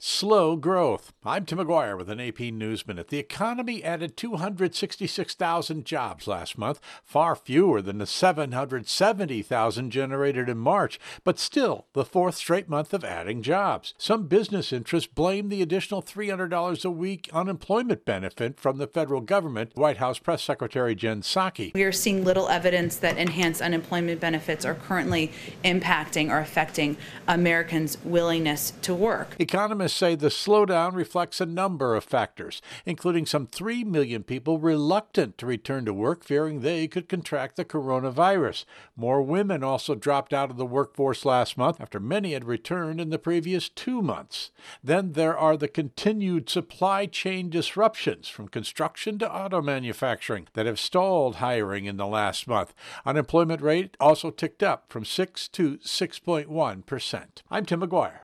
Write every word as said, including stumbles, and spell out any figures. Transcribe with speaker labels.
Speaker 1: Slow growth. I'm Tim McGuire with an A P News Minute. The economy added two hundred sixty-six thousand jobs last month, far fewer than the seven hundred seventy thousand generated in March, but still the fourth straight month of adding jobs. Some business interests blame the additional three hundred dollars a week unemployment benefit from the federal government. White House Press Secretary Jen Psaki.
Speaker 2: We are seeing little evidence that enhanced unemployment benefits are currently impacting or affecting Americans' willingness to work.
Speaker 1: Economists say the slowdown reflects a number of factors, including some three million people reluctant to return to work, fearing they could contract the coronavirus. More women also dropped out of the workforce last month after many had returned in the previous two months. Then there are the continued supply chain disruptions from construction to auto manufacturing that have stalled hiring in the last month. Unemployment rate also ticked up from six to six point one percent. I'm Tim McGuire.